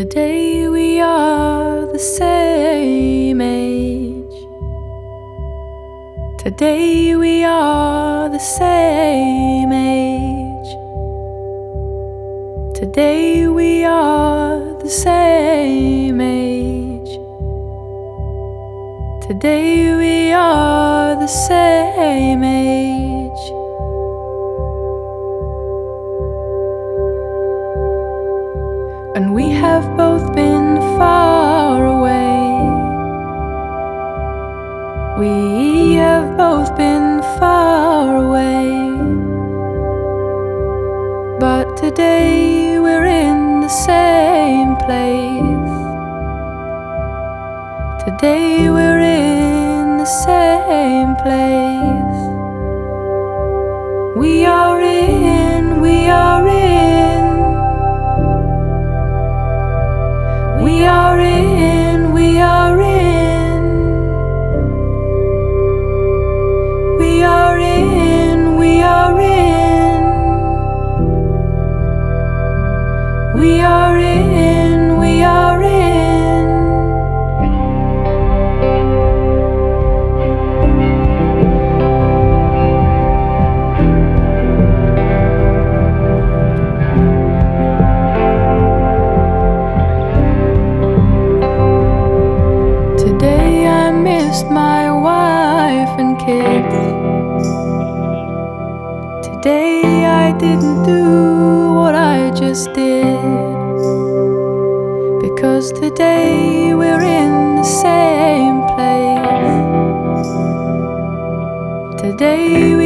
Today we are the same age. Today we are the same age. Today we are the same age. Today we are the same age. And we have both been far away. We have both been far away. But today we're in the same place. Today we're in the same place. We are in, we are in. We are in, we are in. We are in, we are in. We are in, we are in. Today I missed my wife and kids. Today I didn't do what I just did. Because today we're in the same place. Today